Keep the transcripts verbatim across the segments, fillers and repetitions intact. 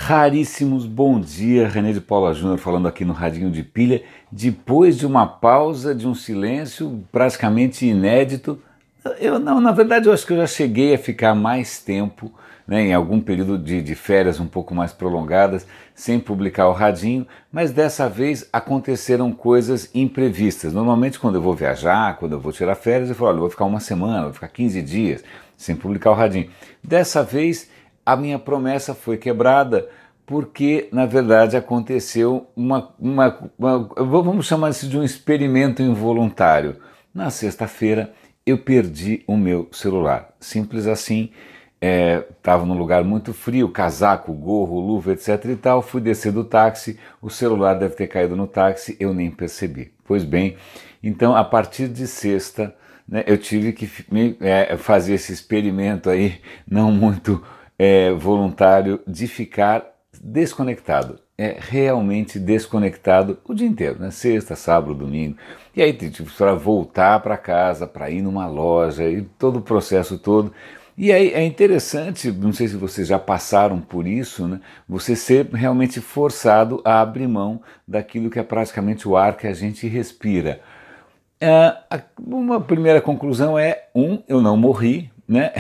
Raríssimos, bom dia, René de Paula Júnior falando aqui no Radinho de Pilha, depois de uma pausa, de um silêncio praticamente inédito. Eu não, na verdade eu acho que eu já cheguei a ficar mais tempo, né, em algum período de, de férias um pouco mais prolongadas, sem publicar o Radinho, mas dessa vez aconteceram coisas imprevistas. Normalmente quando eu vou viajar, quando eu vou tirar férias, eu falo, olha, eu vou ficar uma semana, vou ficar quinze dias sem publicar o Radinho. Dessa vez a minha promessa foi quebrada porque, na verdade, aconteceu uma, uma, uma, vamos chamar isso de um experimento involuntário. Na sexta-feira eu perdi o meu celular, simples assim. Estava é, num lugar muito frio, casaco, gorro, luva, etc e tal, fui descer do táxi, o celular deve ter caído no táxi, eu nem percebi. Pois bem, então a partir de sexta, né, eu tive que me, é, fazer esse experimento aí, não muito é, voluntário, de ficar desconectado, é realmente desconectado o dia inteiro, né? Sexta, sábado, domingo, e aí tive para voltar para casa, para ir numa loja, e todo o processo todo. E aí é interessante, não sei se vocês já passaram por isso, né? Você ser realmente forçado a abrir mão daquilo que é praticamente o ar que a gente respira. É, uma primeira conclusão é, um, eu não morri, né?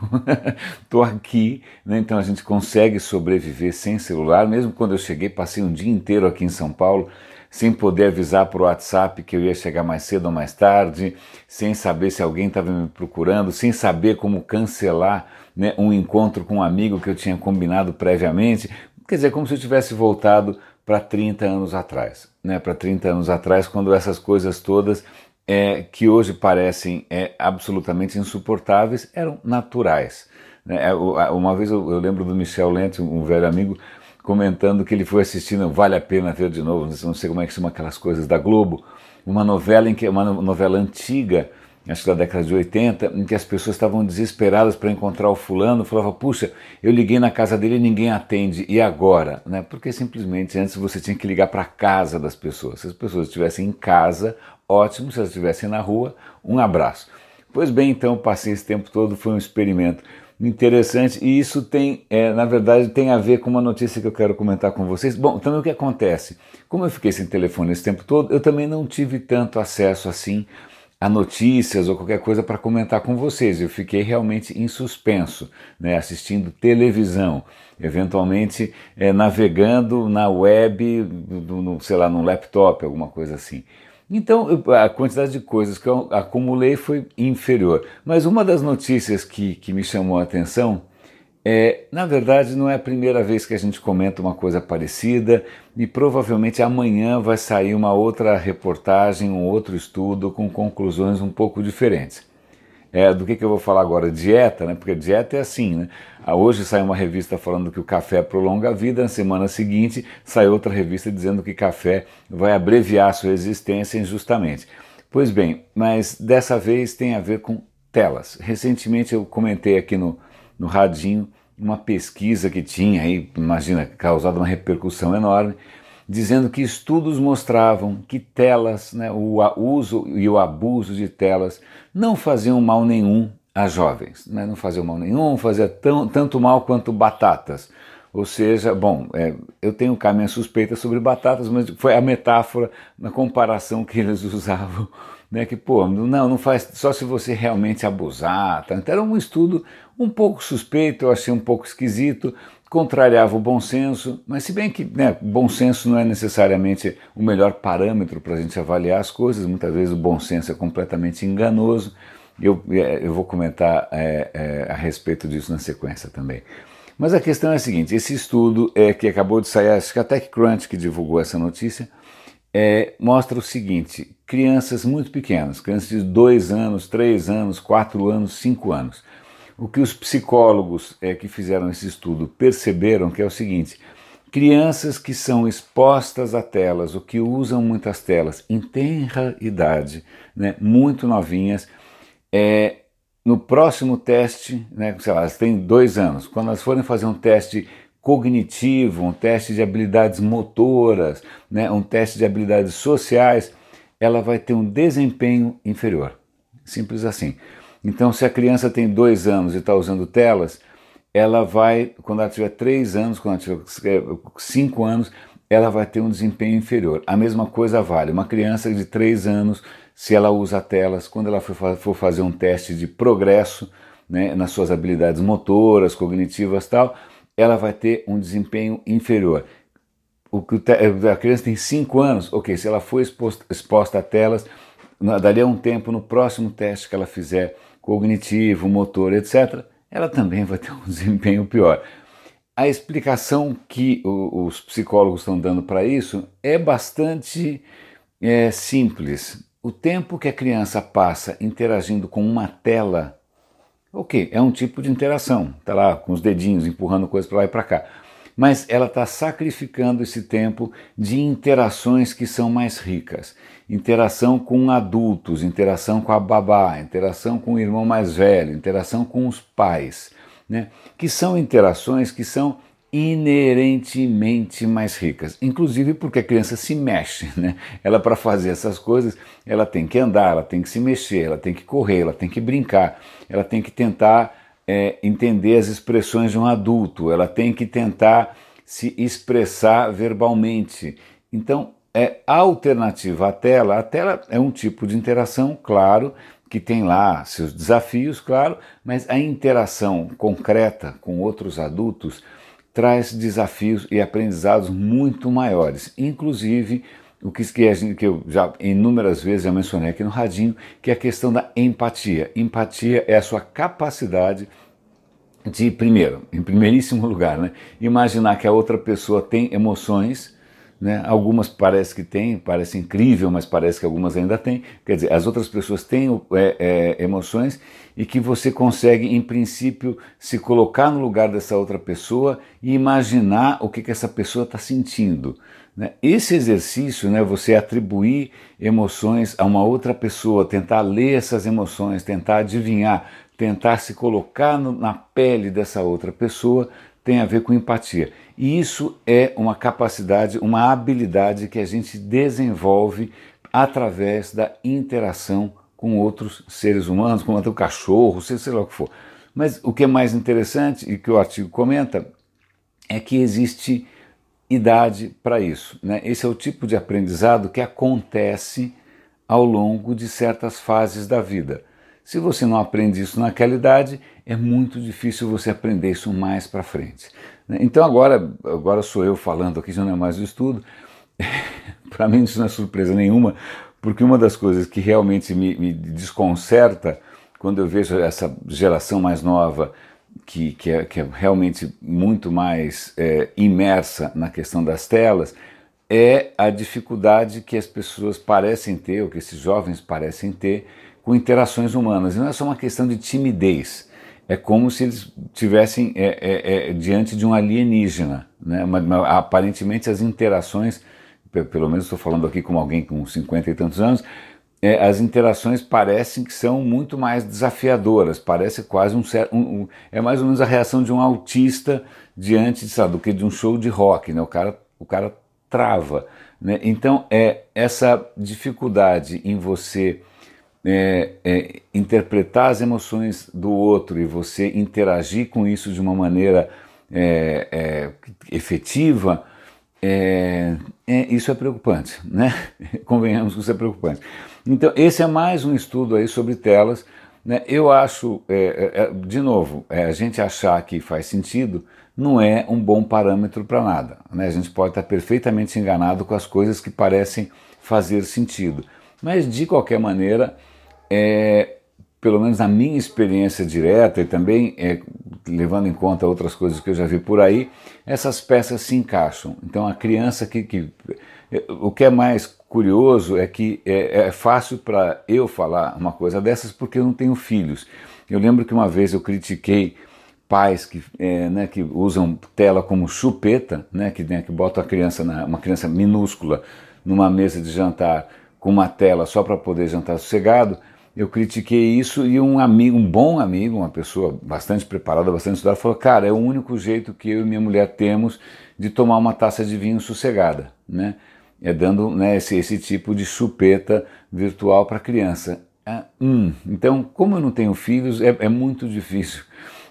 Estou aqui, né? Então a gente consegue sobreviver sem celular. Mesmo quando eu cheguei, passei um dia inteiro aqui em São Paulo, sem poder avisar por WhatsApp que eu ia chegar mais cedo ou mais tarde, sem saber se alguém estava me procurando, sem saber como cancelar, né, um encontro com um amigo que eu tinha combinado previamente. Quer dizer, como se eu tivesse voltado para trinta anos atrás, né? Para trinta anos atrás, quando essas coisas todas É, que hoje parecem é, absolutamente insuportáveis, eram naturais. Né? Uma vez eu, eu lembro do Michel Lente, um velho amigo, comentando que ele foi assistindo Vale a Pena Ver de Novo, não sei como é que chama aquelas coisas da Globo, uma novela, em que, uma novela antiga, acho que da década de oitenta, em que as pessoas estavam desesperadas para encontrar o fulano, falava, puxa, eu liguei na casa dele e ninguém atende, e agora? Né? Porque simplesmente antes você tinha que ligar para a casa das pessoas. Se as pessoas estivessem em casa, ótimo, se elas estivessem na rua, um abraço. Pois bem, então, passei esse tempo todo, foi um experimento interessante, e isso tem, é, na verdade, tem a ver com uma notícia que eu quero comentar com vocês. Bom, também o que acontece? Como eu fiquei sem telefone esse tempo todo, eu também não tive tanto acesso assim a notícias ou qualquer coisa para comentar com vocês. Eu fiquei realmente em suspenso, né, assistindo televisão, eventualmente é, navegando na web, no, no, sei lá, num laptop, alguma coisa assim. Então eu, a quantidade de coisas que eu acumulei foi inferior. Mas uma das notícias que, que me chamou a atenção é, na verdade, não é a primeira vez que a gente comenta uma coisa parecida, e provavelmente amanhã vai sair uma outra reportagem, um outro estudo com conclusões um pouco diferentes. É, do que, que eu vou falar agora? Dieta, né? Porque dieta é assim, né? Hoje sai uma revista falando que o café prolonga a vida, na semana seguinte sai outra revista dizendo que café vai abreviar a sua existência injustamente. Pois bem, mas dessa vez tem a ver com telas. Recentemente eu comentei aqui no, no Radinho uma pesquisa que tinha aí, imagina, causado uma repercussão enorme, dizendo que estudos mostravam que telas, né, o uso e o abuso de telas não faziam mal nenhum a jovens, né, não faziam mal nenhum, fazia tão, tanto mal quanto batatas. Ou seja, bom, é, eu tenho cá minha suspeita sobre batatas, mas foi a metáfora na comparação que eles usavam, né, que, pô, não, não faz só se você realmente abusar. Tá? Então era um estudo um pouco suspeito, eu achei um pouco esquisito, contrariava o bom senso, mas se bem que, né, bom senso não é necessariamente o melhor parâmetro para a gente avaliar as coisas, muitas vezes o bom senso é completamente enganoso. Eu, eu vou comentar é, é, a respeito disso na sequência também. Mas a questão é a seguinte, esse estudo é, que acabou de sair, acho que a TechCrunch que divulgou essa notícia, é, mostra o seguinte, crianças muito pequenas, crianças de dois anos, três anos, quatro anos, cinco anos, o que os psicólogos é, que fizeram esse estudo perceberam que é o seguinte, crianças que são expostas a telas, ou que usam muitas telas em tenra idade, né, muito novinhas, é, no próximo teste, né, sei lá, elas têm dois anos, quando elas forem fazer um teste cognitivo, um teste de habilidades motoras, né, um teste de habilidades sociais, ela vai ter um desempenho inferior. Simples assim. Então, se a criança tem dois anos e está usando telas, ela vai, quando ela tiver três anos, quando ela tiver cinco anos, ela vai ter um desempenho inferior. A mesma coisa vale. Uma criança de três anos, se ela usa telas, quando ela for fazer um teste de progresso, né, nas suas habilidades motoras, cognitivas e tal, ela vai ter um desempenho inferior. O que a criança tem cinco anos, ok, se ela for exposta, exposta a telas, dali a um tempo, no próximo teste que ela fizer, cognitivo, motor, etcétera, ela também vai ter um desempenho pior. A explicação que o, os psicólogos estão dando para isso é bastante é, simples. O tempo que a criança passa interagindo com uma tela, ok, é um tipo de interação, está lá com os dedinhos empurrando coisas para lá e para cá, mas ela está sacrificando esse tempo de interações que são mais ricas. Interação com adultos, interação com a babá, interação com o irmão mais velho, interação com os pais, né? Que são interações que são inerentemente mais ricas, inclusive porque a criança se mexe, né? Ela, para fazer essas coisas, ela tem que andar, ela tem que se mexer, ela tem que correr, ela tem que brincar, ela tem que tentar é, entender as expressões de um adulto, ela tem que tentar se expressar verbalmente. Então, é a alternativa à tela. A tela é um tipo de interação, claro, que tem lá seus desafios, claro, mas a interação concreta com outros adultos traz desafios e aprendizados muito maiores, inclusive o que, que, a gente, que eu já inúmeras vezes já mencionei aqui no Radinho, que é a questão da empatia. Empatia é a sua capacidade de, primeiro, em primeiríssimo lugar, né, imaginar que a outra pessoa tem emoções, né? Algumas parece que tem, parece incrível, mas parece que algumas ainda têm. Quer dizer, as outras pessoas têm é, é, emoções e que você consegue, em princípio, se colocar no lugar dessa outra pessoa e imaginar o que, que essa pessoa está sentindo, né? Esse exercício, né, você atribuir emoções a uma outra pessoa, tentar ler essas emoções, tentar adivinhar, tentar se colocar no, na pele dessa outra pessoa, tem a ver com empatia. E isso é uma capacidade, uma habilidade que a gente desenvolve através da interação com outros seres humanos, como até o cachorro, sei, sei lá o que for. Mas o que é mais interessante, e que o artigo comenta, é que existe idade para isso, né? Esse é o tipo de aprendizado que acontece ao longo de certas fases da vida. Se você não aprende isso naquela idade, é muito difícil você aprender isso mais para frente. Então agora, agora sou eu falando aqui, já não é mais o estudo. Para mim isso não é surpresa nenhuma, porque uma das coisas que realmente me, me desconcerta quando eu vejo essa geração mais nova, que, que, é, que é realmente muito mais é, imersa na questão das telas, é a dificuldade que as pessoas parecem ter, ou que esses jovens parecem ter, com interações humanas. E não é só uma questão de timidez, é como se eles estivessem é, é, é, diante de um alienígena, né? Mas, mas, aparentemente as interações, pelo menos estou falando aqui com alguém com cinquenta e tantos anos, é, as interações parecem que são muito mais desafiadoras, parece quase um, um, um é mais ou menos a reação de um autista diante, sabe, do que de um show de rock, né? O cara, o cara trava, né? Então é essa dificuldade em você É, é, interpretar as emoções do outro e você interagir com isso de uma maneira é, é, efetiva, é, é, isso é preocupante, né? Convenhamos que isso é preocupante. Então esse é mais um estudo aí sobre telas, né? Eu acho, é, é, de novo, é, a gente achar que faz sentido não é um bom parâmetro para nada, né? A gente pode estar perfeitamente enganado com as coisas que parecem fazer sentido, mas de qualquer maneira, É, pelo menos na minha experiência direta e também é, levando em conta outras coisas que eu já vi por aí, essas peças se encaixam. Então a criança que, que o que é mais curioso é que é, é fácil para eu falar uma coisa dessas porque eu não tenho filhos. Eu lembro que uma vez eu critiquei pais que, é, né, que usam tela como chupeta, né, que, né, que botam a criança, na, uma criança minúscula numa mesa de jantar com uma tela só para poder jantar sossegado. Eu critiquei isso e um amigo, um bom amigo, uma pessoa bastante preparada, bastante estudada, falou, cara, é o único jeito que eu e minha mulher temos de tomar uma taça de vinho sossegada, né? É dando, né, esse, esse tipo de chupeta virtual para a criança. Ah, hum, então, como eu não tenho filhos, é, é muito difícil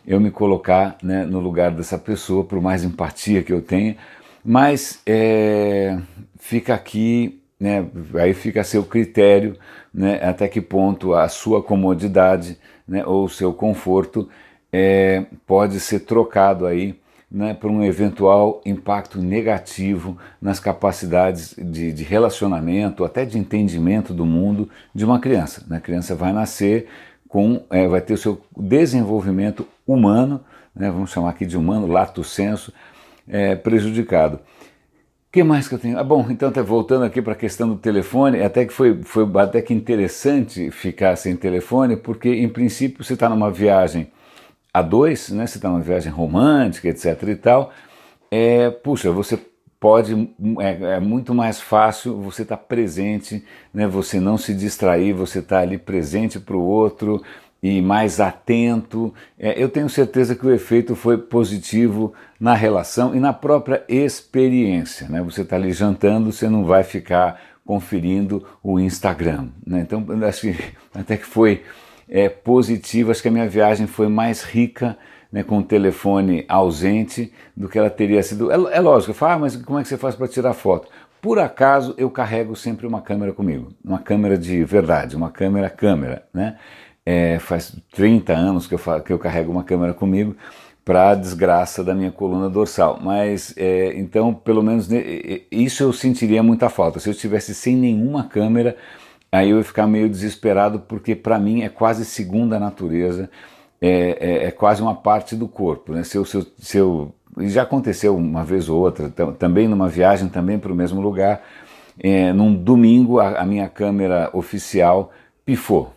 eu me colocar, né, no lugar dessa pessoa, por mais empatia que eu tenha, mas é, fica aqui, né, aí fica a seu critério, né, até que ponto a sua comodidade, né, ou o seu conforto é, pode ser trocado aí, né, por um eventual impacto negativo nas capacidades de, de relacionamento, até de entendimento do mundo de uma criança. Né? A criança vai nascer com, é, vai ter o seu desenvolvimento humano, né, vamos chamar aqui de humano, lato sensu, é, prejudicado. O que mais que eu tenho? Ah, bom, então até voltando aqui para a questão do telefone, até que foi, foi até que interessante ficar sem telefone, porque em princípio você está numa viagem a dois, né, você está numa viagem romântica, etc e tal, é, puxa, você pode, é, é muito mais fácil você estar tá presente, né, você não se distrair, você está ali presente para o outro e mais atento. É, eu tenho certeza que o efeito foi positivo na relação e na própria experiência, né, você está ali jantando, você não vai ficar conferindo o Instagram, né, então acho que até que foi É, positivo, acho que a minha viagem foi mais rica, né, com o telefone ausente do que ela teria sido. É, é lógico, eu falo, ah, mas como é que você faz para tirar foto? Por acaso eu carrego sempre uma câmera comigo, uma câmera de verdade, uma câmera câmera, né? É, faz trinta anos que eu, falo, que eu carrego uma câmera comigo para a desgraça da minha coluna dorsal, mas é, então pelo menos isso eu sentiria muita falta, se eu estivesse sem nenhuma câmera. Aí eu ia ficar meio desesperado, porque para mim é quase segunda natureza, é, é, é quase uma parte do corpo. Né? Se eu, se eu, se eu, já aconteceu uma vez ou outra, também numa viagem, também para o mesmo lugar, é, num domingo a, a minha câmera oficial pifou.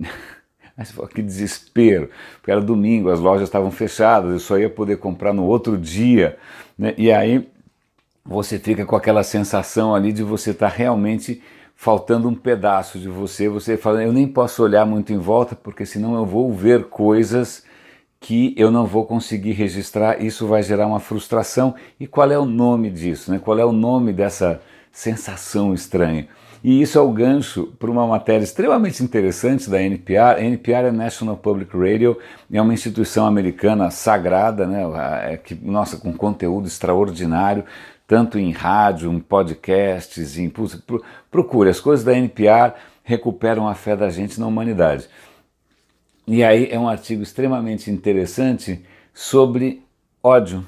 Aí você fala, que desespero, porque era domingo, as lojas estavam fechadas, eu só ia poder comprar no outro dia, né? E aí você fica com aquela sensação ali de você estar tá realmente faltando um pedaço de você, você fala, eu nem posso olhar muito em volta, porque senão eu vou ver coisas que eu não vou conseguir registrar, isso vai gerar uma frustração. E qual é o nome disso, né? Qual é o nome dessa sensação estranha? E isso é o gancho para uma matéria extremamente interessante da N P R. A N P R é National Public Radio, é uma instituição americana sagrada, né? É que, nossa, com conteúdo extraordinário, tanto em rádio, em podcasts, em, procure, as coisas da N P R recuperam a fé da gente na humanidade. E aí é um artigo extremamente interessante sobre ódio,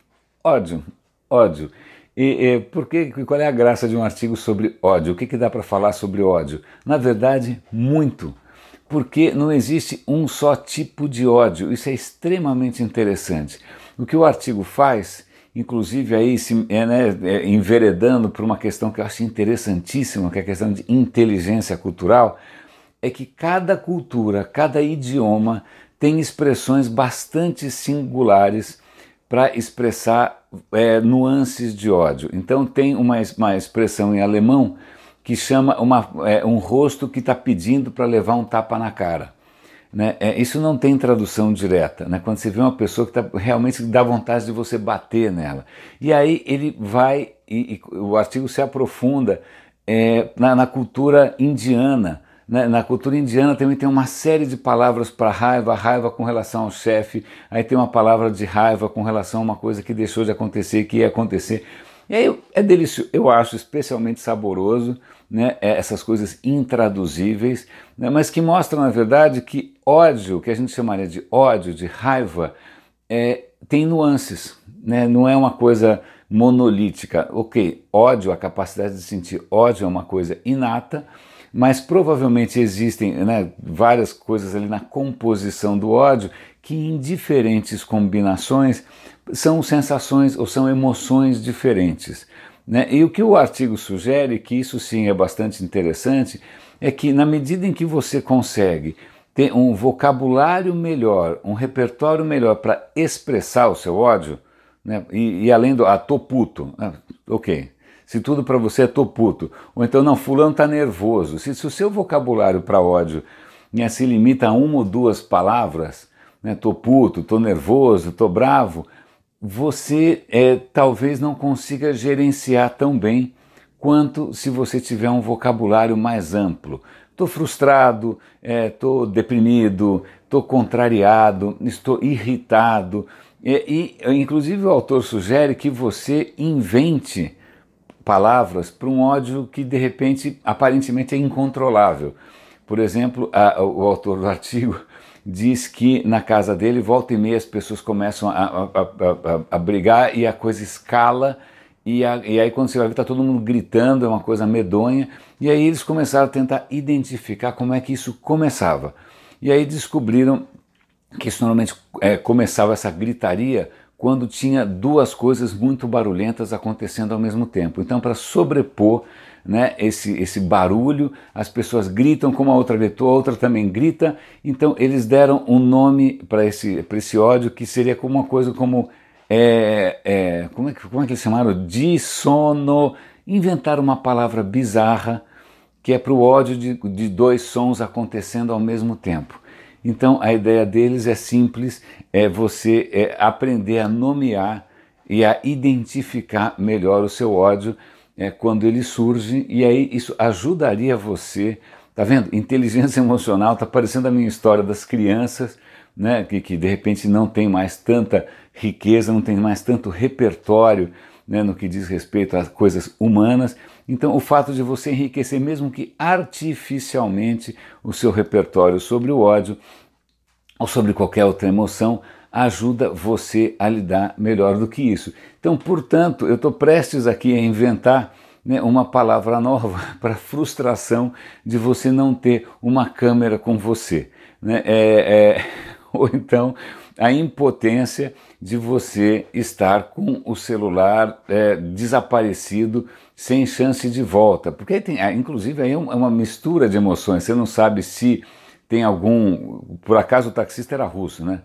ódio, ódio. E, e por que, qual é a graça de um artigo sobre ódio? O que, que dá para falar sobre ódio? Na verdade, muito, porque não existe um só tipo de ódio, isso é extremamente interessante. O que o artigo faz, inclusive aí se, é, né, é, enveredando por uma questão que eu acho interessantíssima, que é a questão de inteligência cultural, é que cada cultura, cada idioma tem expressões bastante singulares para expressar é, nuances de ódio. Então tem uma, uma expressão em alemão que chama uma, é, um rosto que está pedindo para levar um tapa na cara. Né? É, isso não tem tradução direta, né? Quando você vê uma pessoa que tá, realmente dá vontade de você bater nela. E aí ele vai, e, e o artigo se aprofunda é, na, na cultura indiana. Né? Na cultura indiana também tem uma série de palavras para raiva, raiva com relação ao chefe, aí tem uma palavra de raiva com relação a uma coisa que deixou de acontecer, que ia acontecer. E aí é delicioso, eu acho especialmente saboroso, né, essas coisas intraduzíveis, né, mas que mostram, na verdade, que ódio, que a gente chamaria de ódio, de raiva, é, tem nuances, né, não é uma coisa monolítica. Ok, ódio, a capacidade de sentir ódio é uma coisa inata, mas provavelmente existem, né, várias coisas ali na composição do ódio que em diferentes combinações são sensações ou são emoções diferentes. Né? E o que o artigo sugere, que isso sim é bastante interessante, é que na medida em que você consegue ter um vocabulário melhor, um repertório melhor para expressar o seu ódio, né? e, e além do ah, tô puto, ah, ok, se tudo para você é tô puto, ou então não, fulano está nervoso, se, se o seu vocabulário para ódio, né, se limita a uma ou duas palavras, né, tô puto, tô nervoso, tô bravo, você é, talvez não consiga gerenciar tão bem quanto se você tiver um vocabulário mais amplo. estou frustrado, estou deprimido, estou contrariado, estou irritado. E, e, inclusive, o autor sugere que você invente palavras para um ódio que, de repente, aparentemente é incontrolável. Por exemplo, a, o autor do artigo diz que na casa dele, volta e meia, as pessoas começam a, a, a, a, a brigar e a coisa escala, e, a, e aí quando você vai ver está todo mundo gritando, é uma coisa medonha, e aí eles começaram a tentar identificar como é que isso começava. E aí descobriram que isso normalmente é, começava essa gritaria quando tinha duas coisas muito barulhentas acontecendo ao mesmo tempo. Então, para sobrepor, né, esse, esse barulho, as pessoas gritam como a outra gritou, a outra também grita, então eles deram um nome para esse, para esse ódio que seria como uma coisa como, é, é, como, é que, como é que eles chamaram? Dissono, inventaram uma palavra bizarra que é para o ódio de, de dois sons acontecendo ao mesmo tempo. Então a ideia deles é simples, é você é, aprender a nomear e a identificar melhor o seu ódio é, quando ele surge, e aí isso ajudaria você, tá vendo? Inteligência emocional, está parecendo a minha história das crianças, né, que, que de repente não tem mais tanta riqueza, não tem mais tanto repertório, né, no que diz respeito a coisas humanas. Então o fato de você enriquecer, mesmo que artificialmente, o seu repertório sobre o ódio ou sobre qualquer outra emoção, ajuda você a lidar melhor do que isso. Então, portanto, eu estou prestes aqui a inventar, né, uma palavra nova para a frustração de você não ter uma câmera com você, né? é, é, ou então a impotência de você estar com o celular é, desaparecido, sem chance de volta, porque tem, inclusive aí é uma mistura de emoções, você não sabe se tem algum, por acaso o taxista era russo, né?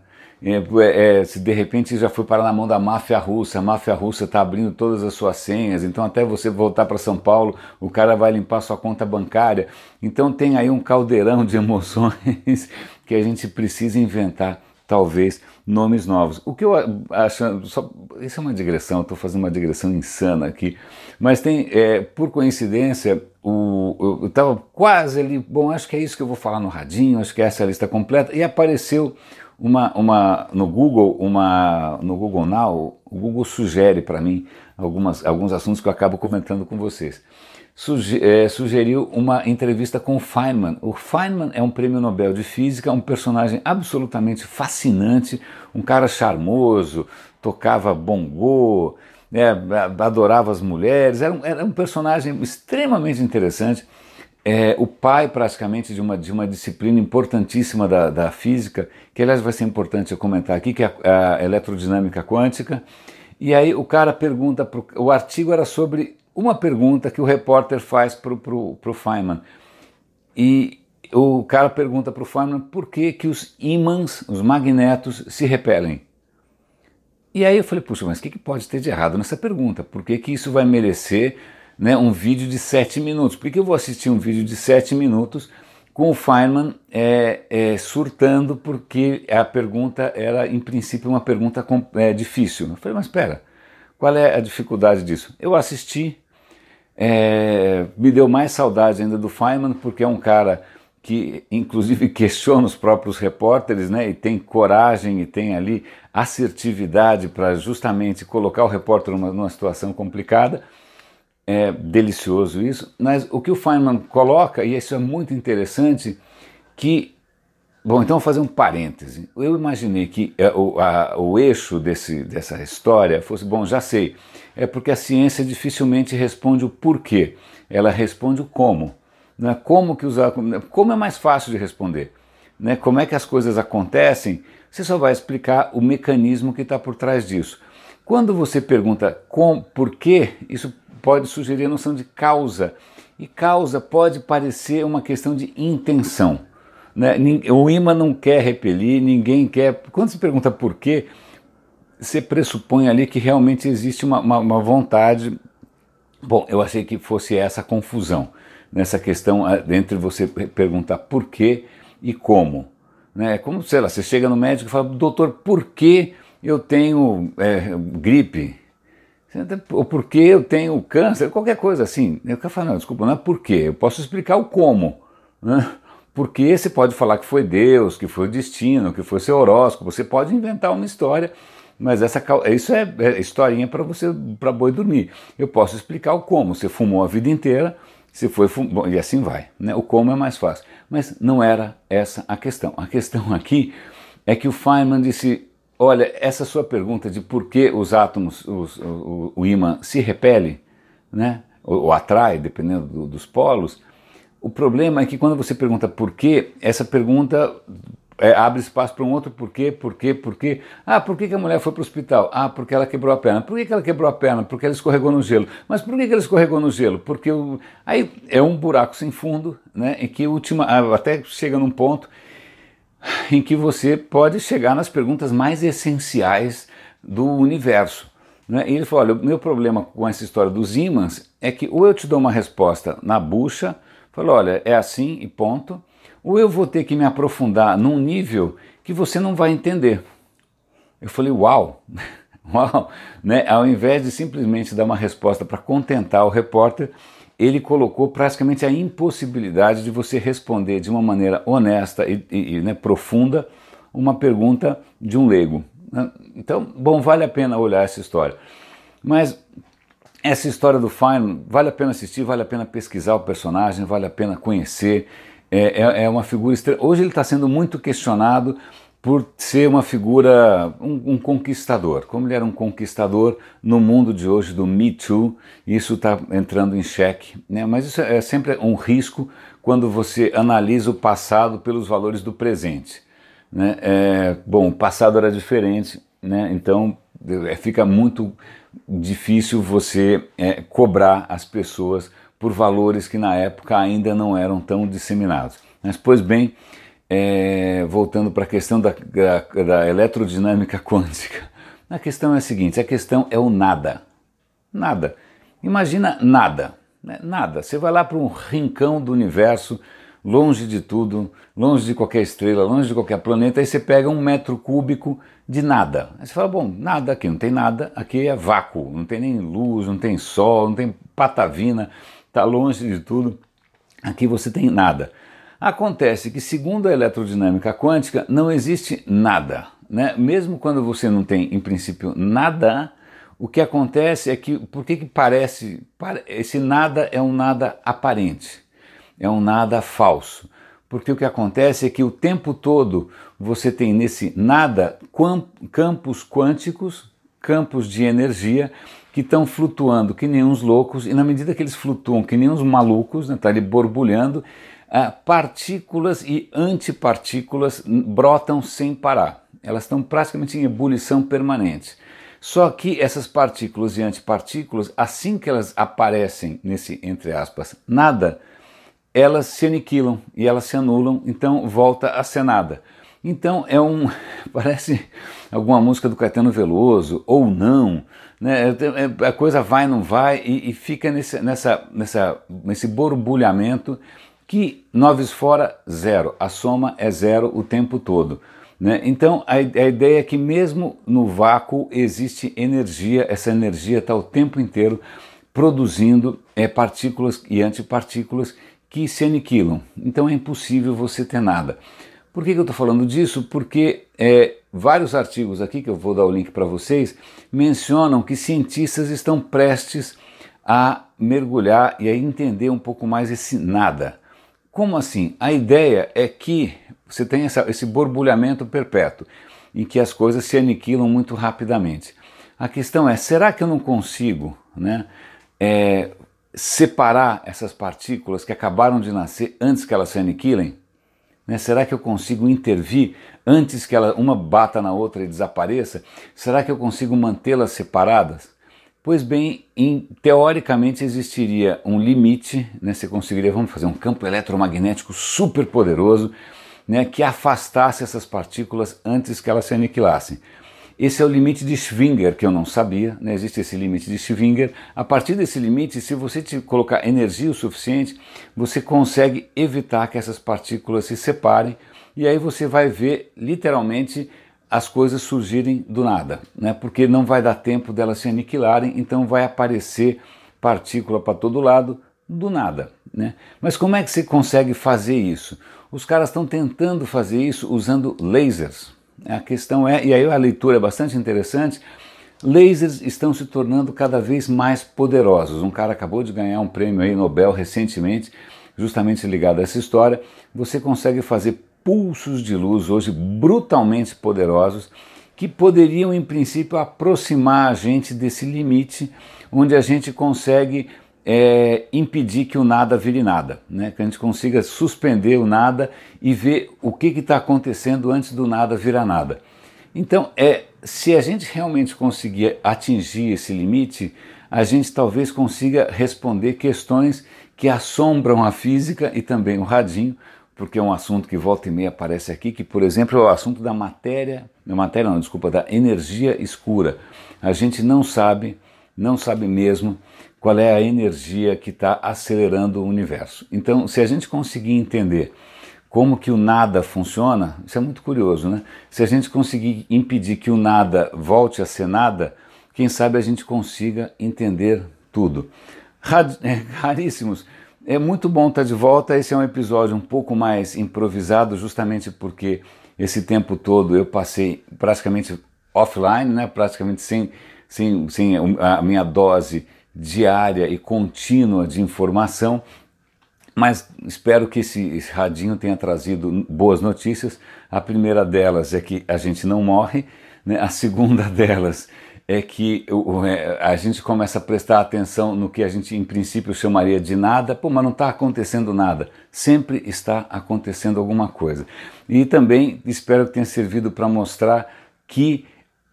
É, é, se de repente já foi parar na mão da máfia russa, a máfia russa está abrindo todas as suas senhas, então até você voltar para São Paulo, o cara vai limpar sua conta bancária. Então tem aí um caldeirão de emoções que a gente precisa inventar, talvez, nomes novos. O que eu acho, só, isso é uma digressão, estou fazendo uma digressão insana aqui, mas tem, é, por coincidência, o, eu estava quase ali, bom, acho que é isso que eu vou falar no radinho, acho que essa é a lista completa, e apareceu Uma, uma, no Google, uma, no Google Now, o Google sugere para mim algumas, alguns assuntos que eu acabo comentando com vocês. Suge, é, sugeriu uma entrevista com o Feynman. O Feynman é um prêmio Nobel de Física, um personagem absolutamente fascinante, um cara charmoso, tocava bongô, né, adorava as mulheres, era um, era um personagem extremamente interessante. É, o pai praticamente de uma, de uma disciplina importantíssima da, da física, que aliás vai ser importante eu comentar aqui, que é a, a eletrodinâmica quântica. E aí o cara pergunta, pro, o artigo era sobre uma pergunta que o repórter faz para o Feynman. E o cara pergunta para o Feynman por que, que os ímãs, os magnetos, se repelem. E aí eu falei, puxa, mas o que, que pode ter de errado nessa pergunta? Por que, que isso vai merecer, né, um vídeo de sete minutos? Por que eu vou assistir um vídeo de sete minutos com o Feynman é, é, surtando porque a pergunta era, em princípio, uma pergunta é, difícil? Eu falei, mas espera, qual é a dificuldade disso? Eu assisti, é, me deu mais saudade ainda do Feynman, porque é um cara que inclusive questiona os próprios repórteres, né, e tem coragem e tem ali assertividade para justamente colocar o repórter numa, numa situação complicada. É delicioso isso, mas o que o Feynman coloca, e isso é muito interessante, que, bom, então vou fazer um parêntese. Eu imaginei que é, o, a, o eixo desse, dessa história fosse, bom, já sei, é porque a ciência dificilmente responde o porquê, ela responde o como. Né? Como que usar, como é mais fácil de responder, né? Como é que as coisas acontecem, você só vai explicar o mecanismo que está por trás disso. Quando você pergunta com, por quê, isso pode sugerir a noção de causa, e causa pode parecer uma questão de intenção, né? O ímã não quer repelir, ninguém quer. Quando se pergunta por quê, você pressupõe ali que realmente existe uma, uma, uma vontade. Bom, eu achei que fosse essa confusão, nessa questão entre você perguntar por quê e como, né? Como, sei lá, você chega no médico e fala, doutor, por que eu tenho é, gripe? Ou por que eu tenho câncer? Qualquer coisa assim. Eu quero falar, não, desculpa, não é por quê, eu posso explicar o como, né? Porque você pode falar que foi Deus, que foi o destino, que foi seu horóscopo, você pode inventar uma história, mas essa, isso é, é historinha para você, para boi dormir. Eu posso explicar o como, você fumou a vida inteira, você foi fum... Bom, e assim vai, né? O como é mais fácil. Mas não era essa a questão. A questão aqui é que o Feynman disse, olha, essa sua pergunta de por que os átomos, os, o, o ímã se repele, né? ou, ou atrai, dependendo do, dos polos, o problema é que quando você pergunta por quê, essa pergunta é, abre espaço para um outro porquê, porquê, porquê. Ah, por que, que a mulher foi para o hospital? Ah, porque ela quebrou a perna. Por que, que ela quebrou a perna? Porque ela escorregou no gelo. Mas por que, que ela escorregou no gelo? Porque o... aí é um buraco sem fundo, né, em que última, até chega num ponto em que você pode chegar nas perguntas mais essenciais do universo. Né? E ele falou, olha, o meu problema com essa história dos ímãs é que ou eu te dou uma resposta na bucha, falou, olha, é assim e ponto, ou eu vou ter que me aprofundar num nível que você não vai entender. Eu falei, uau, uau, né? Ao invés de simplesmente dar uma resposta para contentar o repórter, ele colocou praticamente a impossibilidade de você responder de uma maneira honesta e, e né, profunda uma pergunta de um leigo. Né? Então, bom, vale a pena olhar essa história. Mas essa história do Feynman, vale a pena assistir, vale a pena pesquisar o personagem, vale a pena conhecer, é, é, é uma figura estranha. Hoje ele está sendo muito questionado por ser uma figura, um, um conquistador, como ele era um conquistador no mundo de hoje do Me Too, isso está entrando em xeque, né? Mas isso é sempre um risco quando você analisa o passado pelos valores do presente, né? É, bom, o passado era diferente, né? Então é, fica muito difícil você é, cobrar as pessoas por valores que na época ainda não eram tão disseminados. Mas, pois bem, é, voltando para a questão da, da, da eletrodinâmica quântica, a questão é a seguinte, a questão é o nada. Nada. Imagina nada. Né? Nada. Você vai lá para um rincão do universo, longe de tudo, longe de qualquer estrela, longe de qualquer planeta, aí você pega um metro cúbico de nada. Aí você fala, bom, nada aqui, não tem nada, aqui é vácuo, não tem nem luz, não tem sol, não tem patavina, está longe de tudo, aqui você tem nada. Acontece que, segundo a eletrodinâmica quântica, não existe nada, né? Mesmo quando você não tem, em princípio, nada, o que acontece é que, por que que parece, esse nada é um nada aparente, é um nada falso, porque o que acontece é que o tempo todo você tem nesse nada campos quânticos, campos de energia que estão flutuando que nem uns loucos, e na medida que eles flutuam que nem uns malucos, né, tá ali borbulhando, ah, partículas e antipartículas brotam sem parar. Elas estão praticamente em ebulição permanente. Só que essas partículas e antipartículas, assim que elas aparecem nesse, entre aspas, nada, elas se aniquilam e elas se anulam, então volta a ser nada. Então é um, parece alguma música do Caetano Veloso, ou não, né? A coisa vai, não vai, e, e fica nesse, nessa, nessa, nesse borbulhamento que noves fora, zero, a soma é zero o tempo todo. Né? Então a, a ideia é que mesmo no vácuo existe energia, essa energia está o tempo inteiro produzindo é, partículas e antipartículas que se aniquilam, então é impossível você ter nada. Por que que eu estou falando disso? Porque é, vários artigos aqui, que eu vou dar o link para vocês, mencionam que cientistas estão prestes a mergulhar e a entender um pouco mais esse nada. Como assim? A ideia é que você tem essa, esse borbulhamento perpétuo, em que as coisas se aniquilam muito rapidamente. A questão é, será que eu não consigo, né, é, separar essas partículas que acabaram de nascer antes que elas se aniquilem? Né? Será que eu consigo intervir antes que ela, uma bata na outra e desapareça? Será que eu consigo mantê-las separadas? Pois bem, em, teoricamente existiria um limite, né? Você conseguiria, vamos fazer um campo eletromagnético super poderoso, né, que afastasse essas partículas antes que elas se aniquilassem. Esse é o limite de Schwinger, que eu não sabia, né? Existe esse limite de Schwinger. A partir desse limite, se você te colocar energia o suficiente, você consegue evitar que essas partículas se separem, e aí você vai ver literalmente as coisas surgirem do nada, né? Porque não vai dar tempo delas se aniquilarem, então vai aparecer partícula para todo lado, do nada, né? Mas como é que você consegue fazer isso? Os caras estão tentando fazer isso usando lasers. A questão é, e aí a leitura é bastante interessante, lasers estão se tornando cada vez mais poderosos. Um cara acabou de ganhar um prêmio aí Nobel recentemente, justamente ligado a essa história. Você consegue fazer pulsos de luz hoje brutalmente poderosos que poderiam, em princípio, aproximar a gente desse limite onde a gente consegue é, impedir que o nada vire nada, né? Que a gente consiga suspender o nada e ver o que está acontecendo antes do nada virar nada. Então, é, se a gente realmente conseguir atingir esse limite, a gente talvez consiga responder questões que assombram a física e também o radinho, porque é um assunto que volta e meia aparece aqui, que, por exemplo, é o assunto da matéria, da matéria não, desculpa, da energia escura. A gente não sabe, não sabe mesmo qual é a energia que está acelerando o universo. Então, se a gente conseguir entender como que o nada funciona, isso é muito curioso, né? Se a gente conseguir impedir que o nada volte a ser nada, quem sabe a gente consiga entender tudo. Rad... É, raríssimos. É muito bom estar de volta. Esse é um episódio um pouco mais improvisado, justamente porque esse tempo todo eu passei praticamente offline, né? Praticamente sem, sem, sem a minha dose diária e contínua de informação. Mas espero que esse, esse radinho tenha trazido boas notícias. A primeira delas é que a gente não morre, né? A segunda delas é que a gente começa a prestar atenção no que a gente em princípio chamaria de nada. Pô, mas não está acontecendo nada. Sempre está acontecendo alguma coisa. E também espero que tenha servido para mostrar que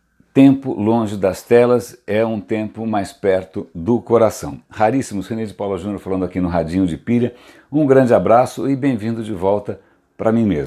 tempo longe das telas é um tempo mais perto do coração. Raríssimos, René de Paula Júnior falando aqui no Radinho de Pilha. Um grande abraço e bem-vindo de volta para mim mesmo.